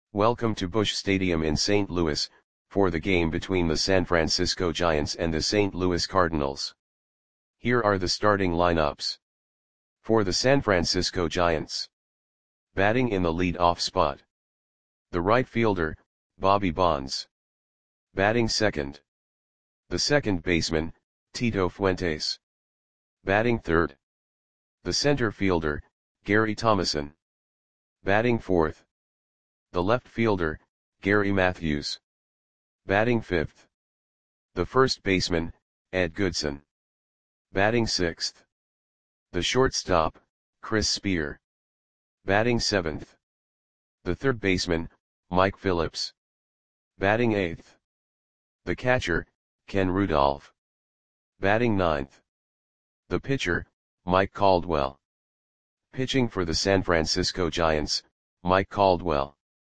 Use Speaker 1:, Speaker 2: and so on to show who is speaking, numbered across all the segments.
Speaker 1: Welcome to Busch Stadium in St. Louis, for the game between the San Francisco Giants and the St. Louis Cardinals. Here are the starting lineups. For the San Francisco Giants. Batting in the lead-off spot. The right fielder, Bobby Bonds. Batting second. The second baseman, Tito Fuentes. Batting third. The center fielder, Gary Thomasson. Batting fourth. The left fielder, Gary Matthews. Batting fifth. The first baseman, Ed Goodson. Batting sixth. The shortstop, Chris Spear. Batting seventh. The third baseman, Mike Phillips. Batting eighth. The catcher, Ken Rudolph. Batting ninth. The pitcher, Mike Caldwell. Pitching for the San Francisco Giants, Mike Caldwell.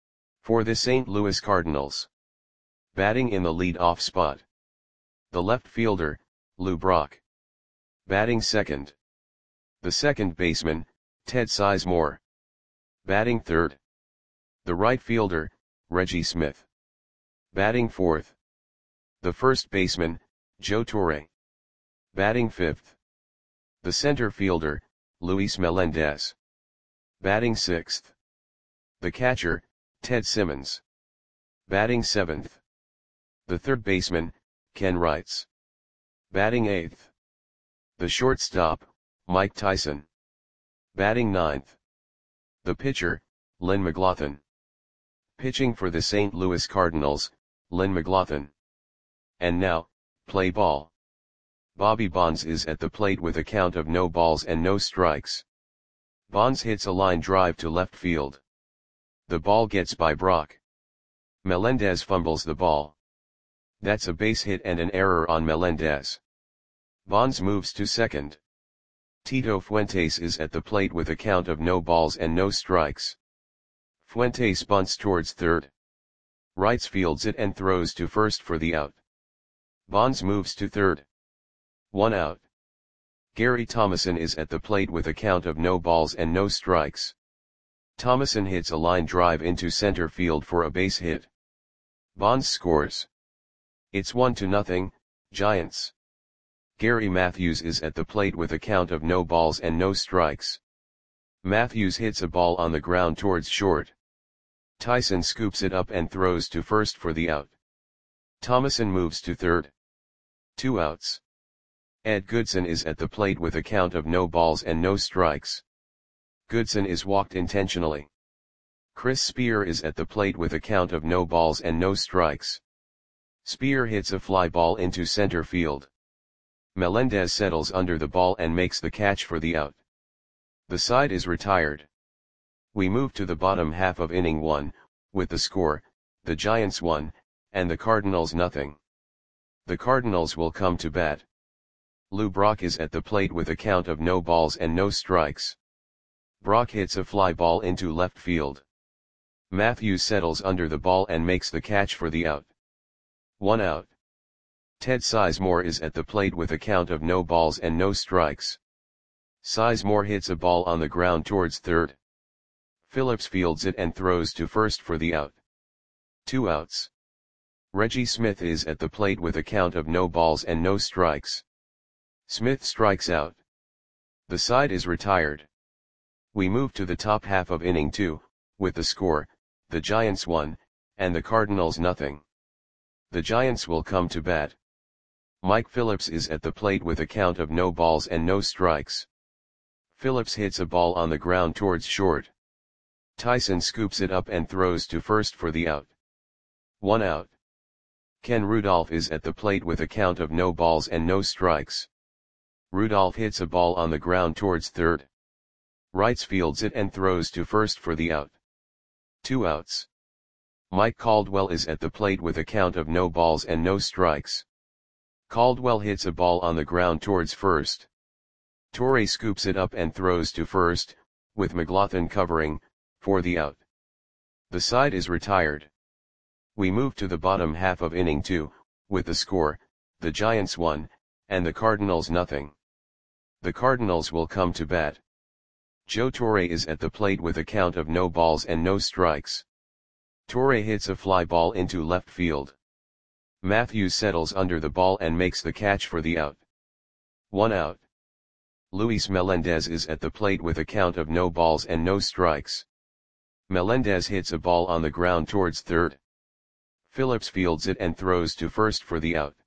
Speaker 1: For the St. Louis Cardinals. Batting in the lead-off spot. The left fielder, Lou Brock. Batting second. The second baseman, Ted Sizemore. Batting third. The right fielder, Reggie Smith. Batting fourth. The first baseman, Joe Torre. Batting fifth. The center fielder, Luis Melendez. Batting sixth. The catcher, Ted Simmons. Batting seventh. The third baseman, Ken Wrights. Batting eighth. The shortstop, Mike Tyson. Batting ninth. The pitcher, Lynn McLaughlin. Pitching for the St. Louis Cardinals, Lynn McLaughlin. And now, play ball. Bobby Bonds is at the plate with a count of no balls and no strikes. Bonds hits a line drive to left field. The ball gets by Brock. Melendez fumbles the ball. That's a base hit and an error on Melendez. Bonds moves to second. Tito Fuentes is at the plate with a count of no balls and no strikes. Fuentes bunts towards third. Wrights fields it and throws to first for the out. Bonds moves to third. 1 out. Gary Thomasson is at the plate with a count of no balls and no strikes. Thomasson hits a line drive into center field for a base hit. Bonds scores. It's 1-0, Giants. Gary Matthews is at the plate with a count of no balls and no strikes. Matthews hits a ball on the ground towards short. Tyson scoops it up and throws to first for the out. Thomasson moves to third. 2 outs. Ed Goodson is at the plate with a count of no balls and no strikes. Goodson is walked intentionally. Chris Spear is at the plate with a count of no balls and no strikes. Spear hits a fly ball into center field. Melendez settles under the ball and makes the catch for the out. The side is retired. We move to the bottom half of inning 1, with the score, the Giants 1, and the Cardinals 0. The Cardinals will come to bat. Lou Brock is at the plate with a count of no balls and no strikes. Brock hits a fly ball into left field. Matthews settles under the ball and makes the catch for the out. 1 out. Ted Sizemore is at the plate with a count of no balls and no strikes. Sizemore hits a ball on the ground towards third. Phillips fields it and throws to first for the out. 2 outs. Reggie Smith is at the plate with a count of no balls and no strikes. Smith strikes out. The side is retired. We move to the top half of inning 2, with the score, the Giants 1, and the Cardinals 0. The Giants will come to bat. Mike Phillips is at the plate with a count of no balls and no strikes. Phillips hits a ball on the ground towards short. Tyson scoops it up and throws to first for the out. 1 out. Ken Rudolph is at the plate with a count of no balls and no strikes. Rudolph hits a ball on the ground towards third. Wrights fields it and throws to first for the out. 2 outs. Mike Caldwell is at the plate with a count of no balls and no strikes. Caldwell hits a ball on the ground towards first. Torre scoops it up and throws to first, with McLaughlin covering, for the out. The side is retired. We move to the bottom half of inning 2, with the score, the Giants 1, and the Cardinals 0. The Cardinals will come to bat. Joe Torre is at the plate with a count of no balls and no strikes. Torre hits a fly ball into left field. Matthews settles under the ball and makes the catch for the out. 1 out. Luis Melendez is at the plate with a count of no balls and no strikes. Melendez hits a ball on the ground towards third. Phillips fields it and throws to first for the out.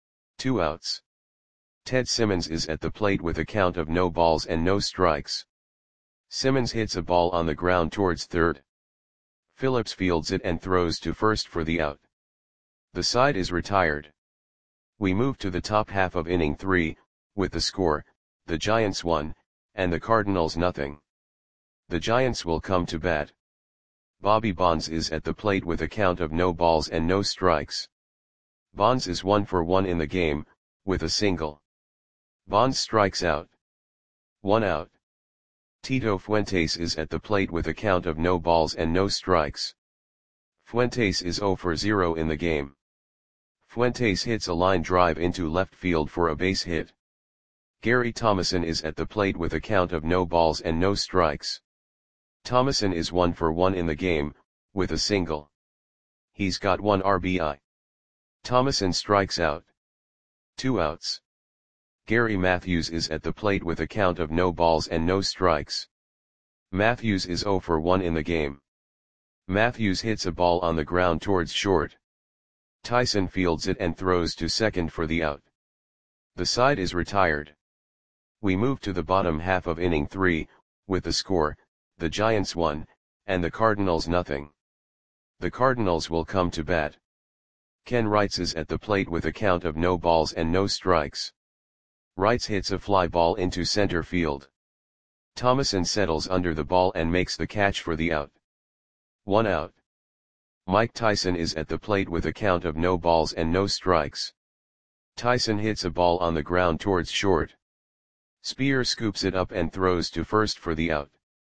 Speaker 1: 2 outs. Ted Simmons is at the plate with a count of no balls and no strikes. Simmons hits a ball on the ground towards third. Phillips fields it and throws to first for the out. The side is retired. We move to the top half of inning 3, with the score, the Giants 1, and the Cardinals nothing. The Giants will come to bat. Bobby Bonds is at the plate with a count of no balls and no strikes. Bonds is 1 for 1 in the game, with a single. Bonds strikes out. 1 out. Tito Fuentes is at the plate with a count of no balls and no strikes. Fuentes is 0 for 0 in the game. Fuentes hits a line drive into left field for a base hit. Gary Thomason is at the plate with a count of no balls and no strikes. Thomason is 1 for 1 in the game, with a single. He's got 1 RBI. Thomason strikes out. 2 outs. Gary Matthews is at the plate with a count of no balls and no strikes. Matthews is 0 for 1 in the game. Matthews hits a ball on the ground towards short. Tyson fields it and throws to second for the out. The side is retired. We move to the bottom half of inning 3, with the score, the Giants 1, and the Cardinals nothing. The Cardinals will come to bat. Ken Wrights is at the plate with a count of no balls and no strikes. Wrights hits a fly ball into center field. Thomason settles under the ball and makes the catch for the out. 1 out. Mike Tyson is at the plate with a count of no balls and no strikes. Tyson hits a ball on the ground towards short. Spear scoops it up and throws to first for the out.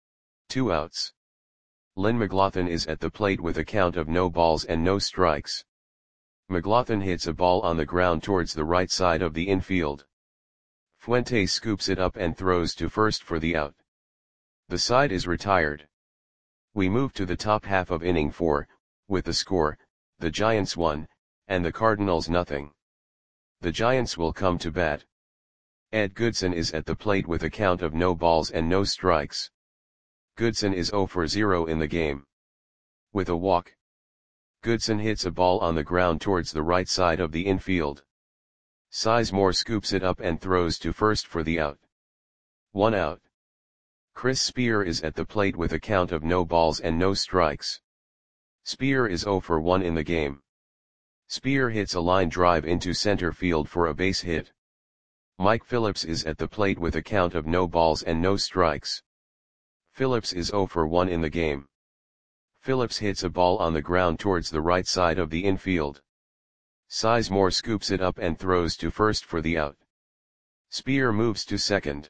Speaker 1: 2 outs. Lynn McLaughlin is at the plate with a count of no balls and no strikes. McLaughlin hits a ball on the ground towards the right side of the infield. Fuentes scoops it up and throws to first for the out. The side is retired. We move to the top half of inning 4, with the score, the Giants 1, and the Cardinals nothing. The Giants will come to bat. Ed Goodson is at the plate with a count of no balls and no strikes. Goodson is 0 for 0 in the game. With a walk. Goodson hits a ball on the ground towards the right side of the infield. Sizemore scoops it up and throws to first for the out. 1 out. Chris Spear is at the plate with a count of no balls and no strikes. Spear is 0 for 1 in the game. Spear hits a line drive into center field for a base hit. Mike Phillips is at the plate with a count of no balls and no strikes. Phillips is 0 for 1 in the game. Phillips hits a ball on the ground towards the right side of the infield. Sizemore scoops it up and throws to first for the out. Spear moves to second.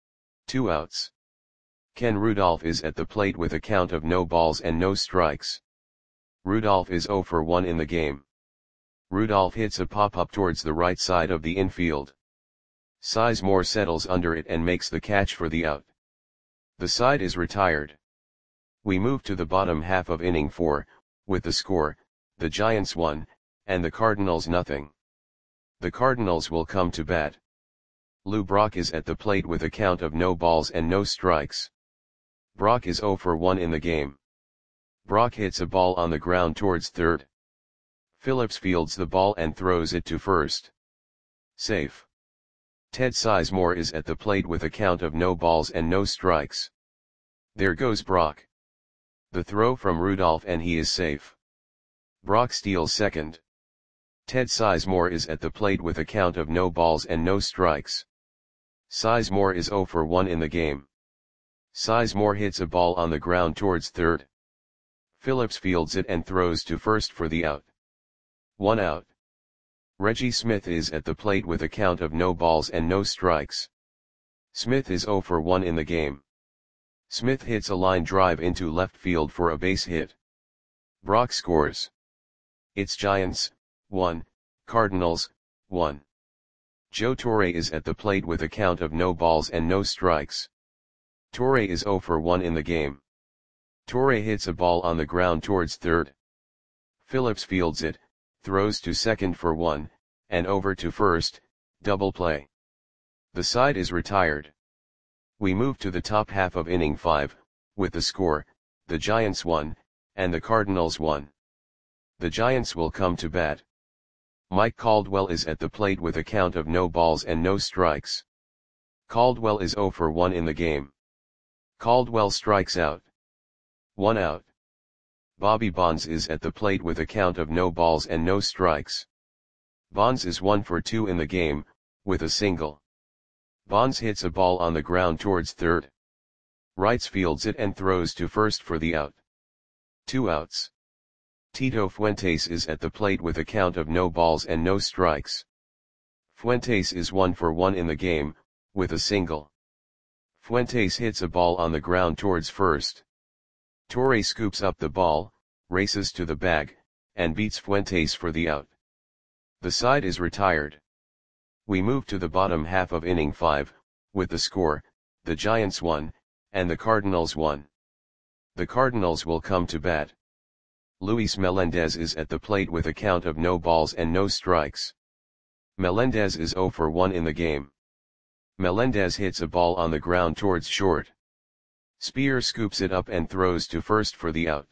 Speaker 1: 2 outs. Ken Rudolph is at the plate with a count of no balls and no strikes. Rudolph is 0 for 1 in the game. Rudolph hits a pop-up towards the right side of the infield. Sizemore settles under it and makes the catch for the out. The side is retired. We move to the bottom half of inning 4, with the score, the Giants 1, and the Cardinals nothing. The Cardinals will come to bat. Lou Brock is at the plate with a count of no balls and no strikes. Brock is 0 for 1 in the game. Brock hits a ball on the ground towards third. Phillips fields the ball and throws it to first. Safe. Ted Sizemore is at the plate with a count of no balls and no strikes. There goes Brock. The throw from Rudolph and he is safe. Brock steals second. Ted Sizemore is at the plate with a count of no balls and no strikes. Sizemore is 0 for 1 in the game. Sizemore hits a ball on the ground towards third. Phillips fields it and throws to first for the out. 1 out. Reggie Smith is at the plate with a count of no balls and no strikes. Smith is 0 for 1 in the game. Smith hits a line drive into left field for a base hit. Brock scores. It's Giants, 1, Cardinals, 1. Joe Torre is at the plate with a count of no balls and no strikes. Torre is 0 for 1 in the game. Torre hits a ball on the ground towards third. Phillips fields it, throws to second for 1, and over to first, double play. The side is retired. We move to the top half of inning 5, with the score, the Giants 1, and the Cardinals 1. The Giants will come to bat. Mike Caldwell is at the plate with a count of no balls and no strikes. Caldwell is 0 for 1 in the game. Caldwell strikes out. 1 out. Bobby Bonds is at the plate with a count of no balls and no strikes. Bonds is 1 for 2 in the game, with a single. Bonds hits a ball on the ground towards third. Wrights fields it and throws to first for the out. 2 outs. Tito Fuentes is at the plate with a count of no balls and no strikes. Fuentes is 1 for 1 in the game, with a single. Fuentes hits a ball on the ground towards first. Torre scoops up the ball, races to the bag, and beats Fuentes for the out. The side is retired. We move to the bottom half of inning 5, with the score, the Giants 1, and the Cardinals 1. The Cardinals will come to bat. Luis Melendez is at the plate with a count of no balls and no strikes. Melendez is 0 for 1 in the game. Melendez hits a ball on the ground towards short. Spear scoops it up and throws to first for the out.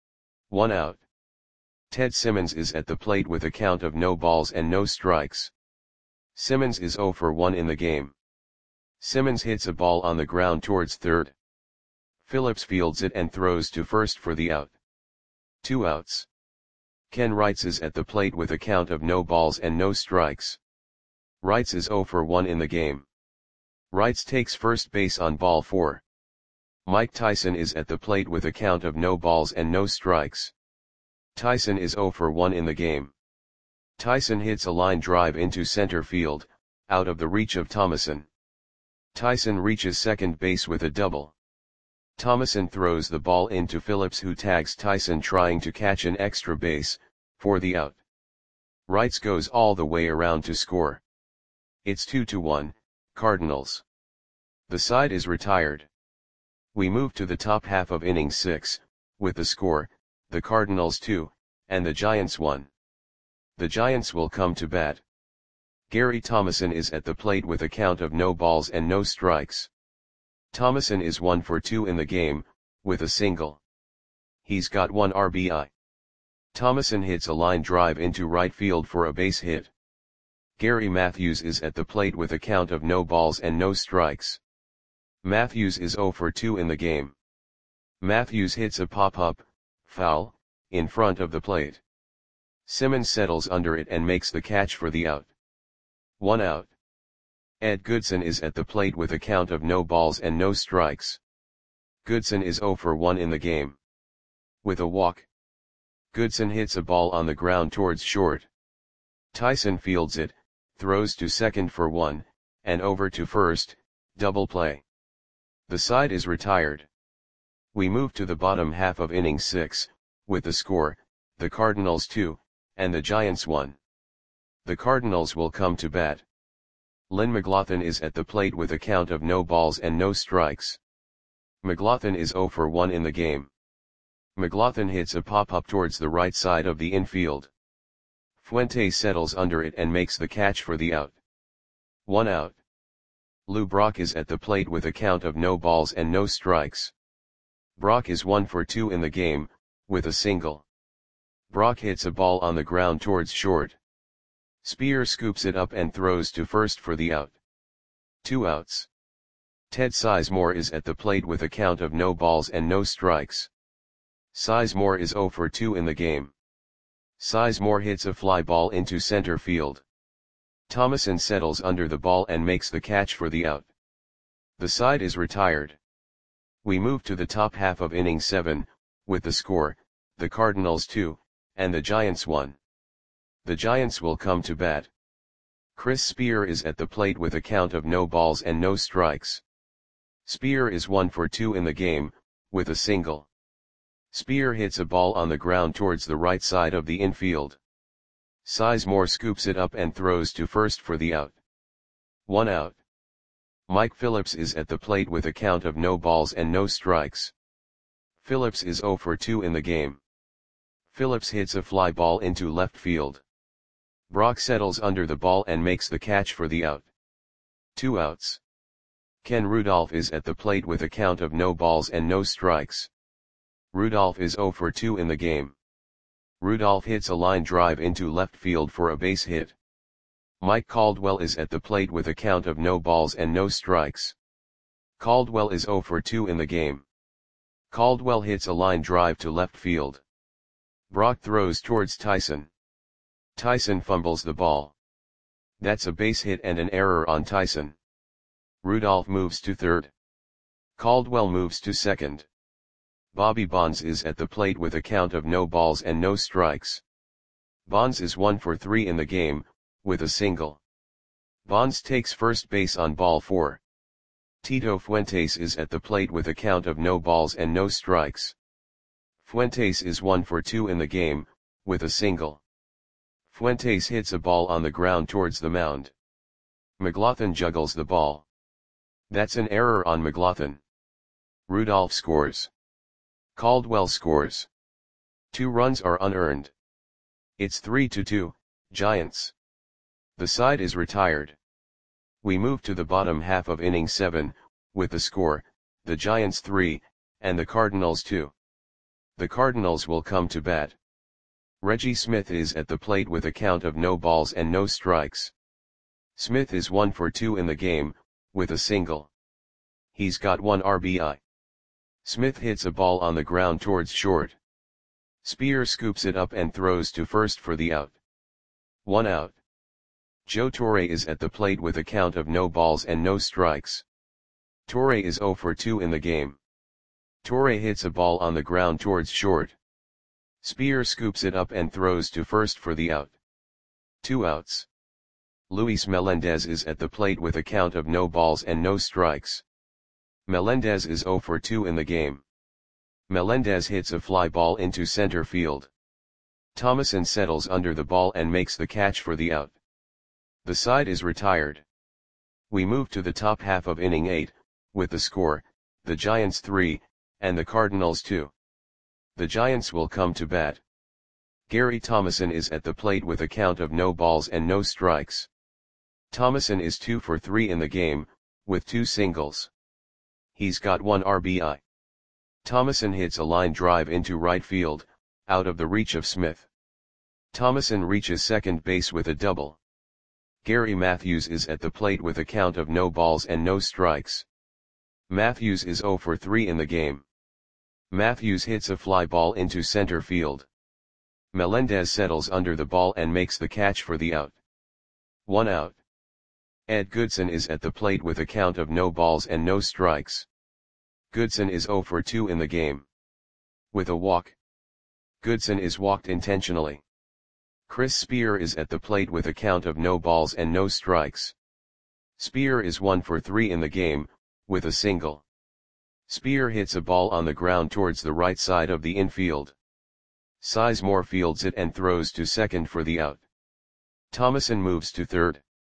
Speaker 1: 1 out. Ted Simmons is at the plate with a count of no balls and no strikes. Simmons is 0 for 1 in the game. Simmons hits a ball on the ground towards third. Phillips fields it and throws to first for the out. 2 outs. Ken Wrights is at the plate with a count of no balls and no strikes. Wrights is 0 for 1 in the game. Wrights takes first base on ball 4. Mike Tyson is at the plate with a count of no balls and no strikes. Tyson is 0 for 1 in the game. Tyson hits a line drive into center field, out of the reach of Thomason. Tyson reaches second base with a double. Thomason throws the ball into Phillips, who tags Tyson trying to catch an extra base, for the out. Wrights goes all the way around to score. It's 2-1, Cardinals. The side is retired. We move to the top half of inning 6, with the score, the Cardinals 2, and the Giants 1. The Giants will come to bat. Gary Thomason is at the plate with a count of no balls and no strikes. Thomason is 1 for 2 in the game, with a single. He's got 1 RBI. Thomason hits a line drive into right field for a base hit. Gary Matthews is at the plate with a count of no balls and no strikes. Matthews is 0 for 2 in the game. Matthews hits a pop-up, foul, in front of the plate. Simmons settles under it and makes the catch for the out. 1 out. Ed Goodson is at the plate with a count of no balls and no strikes. Goodson is 0 for 1 in the game. With a walk. Goodson hits a ball on the ground towards short. Tyson fields it, throws to second for 1, and over to first, double play. The side is retired. We move to the bottom half of inning 6, with the score, the Cardinals 2, and the Giants 1. The Cardinals will come to bat. Lynn McLaughlin is at the plate with a count of no balls and no strikes. McLaughlin is 0 for 1 in the game. McLaughlin hits a pop-up towards the right side of the infield. Fuentes settles under it and makes the catch for the out. 1 out. Lou Brock is at the plate with a count of no balls and no strikes. Brock is 1 for 2 in the game, with a single. Brock hits a ball on the ground towards short. Spear scoops it up and throws to first for the out. 2 outs. Ted Sizemore is at the plate with a count of no balls and no strikes. Sizemore is 0 for 2 in the game. Sizemore hits a fly ball into center field. Thomason settles under the ball and makes the catch for the out. The side is retired. We move to the top half of inning 7, with the score, the Cardinals 2, and the Giants 1. The Giants will come to bat. Chris Spear is at the plate with a count of no balls and no strikes. Spear is 1 for 2 in the game, with a single. Spear hits a ball on the ground towards the right side of the infield. Sizemore scoops it up and throws to first for the out. 1 out. Mike Phillips is at the plate with a count of no balls and no strikes. Phillips is 0 for 2 in the game. Phillips hits a fly ball into left field. Brock settles under the ball and makes the catch for the out. 2 outs. Ken Rudolph is at the plate with a count of no balls and no strikes. Rudolph is 0 for 2 in the game. Rudolph hits a line drive into left field for a base hit. Mike Caldwell is at the plate with a count of no balls and no strikes. Caldwell is 0 for 2 in the game. Caldwell hits a line drive to left field. Brock throws towards Tyson. Tyson fumbles the ball. That's a base hit and an error on Tyson. Rudolph moves to third. Caldwell moves to second. Bobby Bonds is at the plate with a count of no balls and no strikes. Bonds is 1 for 3 in the game, with a single. Bonds takes first base on ball 4. Tito Fuentes is at the plate with a count of no balls and no strikes. Fuentes is 1 for 2 in the game, with a single. Fuentes hits a ball on the ground towards the mound. McLaughlin juggles the ball. That's an error on McLaughlin. Rudolph scores. Caldwell scores. 2 runs are unearned. It's 3-2, Giants. The side is retired. We move to the bottom half of inning 7, with the score, the Giants 3, and the Cardinals 2. The Cardinals will come to bat. Reggie Smith is at the plate with a count of no balls and no strikes. Smith is 1 for 2 in the game, with a single. He's got 1 RBI. Smith hits a ball on the ground towards short. Spear scoops it up and throws to first for the out. 1 out. Joe Torre is at the plate with a count of no balls and no strikes. Torre is 0 for 2 in the game. Torre hits a ball on the ground towards short. Spear scoops it up and throws to first for the out. 2 outs. Luis Melendez is at the plate with a count of no balls and no strikes. Melendez is 0 for 2 in the game. Melendez hits a fly ball into center field. Thomason settles under the ball and makes the catch for the out. The side is retired. We move to the top half of inning 8, with the score, the Giants 3, and the Cardinals 2. The Giants will come to bat. Gary Thomason is at the plate with a count of no balls and no strikes. Thomason is 2 for 3 in the game, with 2 singles. He's got 1 RBI. Thomason hits a line drive into right field, out of the reach of Smith. Thomason reaches second base with a double. Gary Matthews is at the plate with a count of no balls and no strikes. Matthews is 0 for 3 in the game. Matthews hits a fly ball into center field. Melendez settles under the ball and makes the catch for the out. 1 out. Ed Goodson is at the plate with a count of no balls and no strikes. Goodson is 0 for 2 in the game. With a walk. Goodson is walked intentionally. Chris Spear is at the plate with a count of no balls and no strikes. Spear is 1 for 3 in the game, with a single. Spear hits a ball on the ground towards the right side of the infield. Sizemore fields it and throws to second for the out. Thomason moves to third.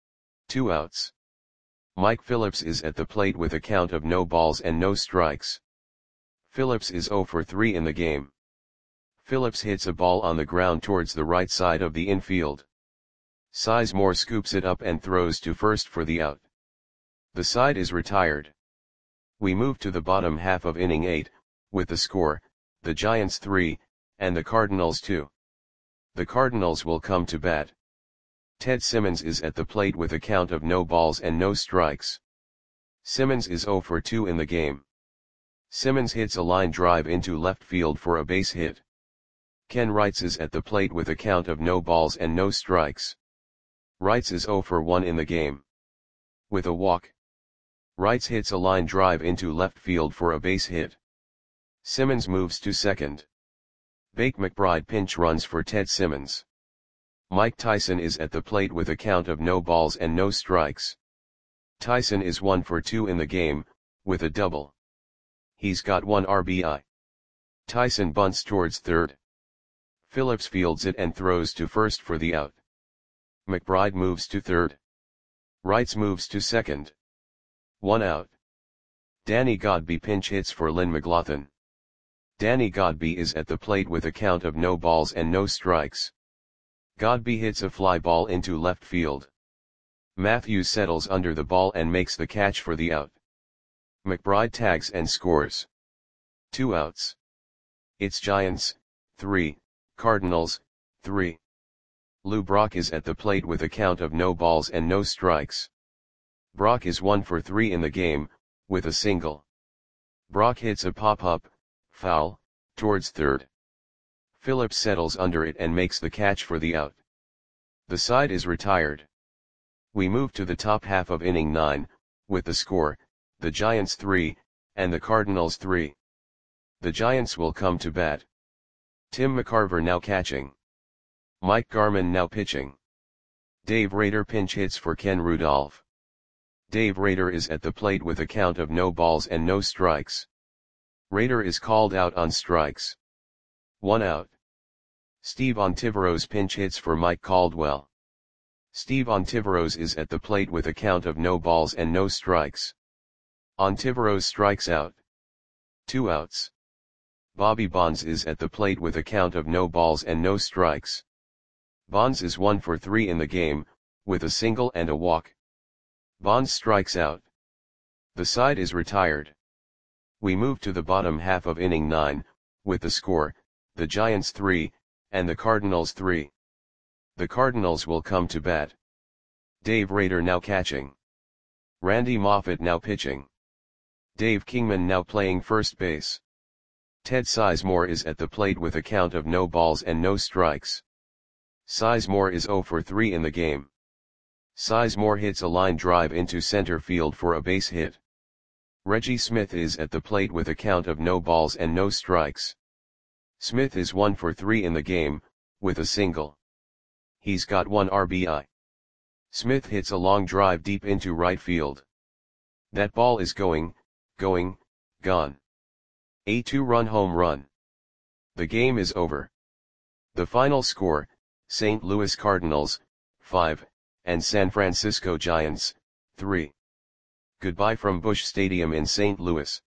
Speaker 1: 2 outs. Mike Phillips is at the plate with a count of no balls and no strikes. Phillips is 0 for 3 in the game. Phillips hits a ball on the ground towards the right side of the infield. Sizemore scoops it up and throws to first for the out. The side is retired. We move to the bottom half of inning 8, with the score, the Giants 3, and the Cardinals 2. The Cardinals will come to bat. Ted Simmons is at the plate with a count of no balls and no strikes. Simmons is 0 for 2 in the game. Simmons hits a line drive into left field for a base hit. Ken Wrights is at the plate with a count of no balls and no strikes. Wrights is 0 for 1 in the game. With a walk. Wrights hits a line drive into left field for a base hit. Simmons moves to second. Bake McBride pinch runs for Ted Simmons. Mike Tyson is at the plate with a count of no balls and no strikes. Tyson is 1 for 2 in the game, with a double. He's got 1 RBI. Tyson bunts towards third. Phillips fields it and throws to first for the out. McBride moves to third. Wrights moves to second. 1 out. Danny Godby pinch hits for Lynn McLaughlin. Danny Godby is at the plate with a count of no balls and no strikes. Godby hits a fly ball into left field. Matthews settles under the ball and makes the catch for the out. McBride tags and scores. 2 outs. It's Giants, 3, Cardinals, 3. Lou Brock is at the plate with a count of no balls and no strikes. Brock is 1 for 3 in the game, with a single. Brock hits a pop-up, foul, towards third. Phillips settles under it and makes the catch for the out. The side is retired. We move to the top half of inning 9, with the score, the Giants 3, and the Cardinals 3. The Giants will come to bat. Tim McCarver now catching. Mike Garman now pitching. Dave Rader pinch hits for Ken Rudolph. Dave Rader is at the plate with a count of no balls and no strikes. Rader is called out on strikes. 1 out. Steve Ontiveros pinch hits for Mike Caldwell. Steve Ontiveros is at the plate with a count of no balls and no strikes. Ontiveros strikes out. 2 outs. Bobby Bonds is at the plate with a count of no balls and no strikes. Bonds is 1 for 3 in the game, with a single and a walk. Bonds strikes out. The side is retired. We move to the bottom half of inning 9, with the score, the Giants 3, and the Cardinals 3. The Cardinals will come to bat. Dave Rader now catching. Randy Moffett now pitching. Dave Kingman now playing first base. Ted Sizemore is at the plate with a count of no balls and no strikes. Sizemore is 0 for 3 in the game. Sizemore hits a line drive into center field for a base hit. Reggie Smith is at the plate with a count of no balls and no strikes. Smith is 1 for 3 in the game, with a single. He's got 1 RBI. Smith hits a long drive deep into right field. That ball is gone. A 2-run home run. The game is over. The final score, St. Louis Cardinals, 5, and San Francisco Giants, 3. Goodbye from Busch Stadium in St. Louis.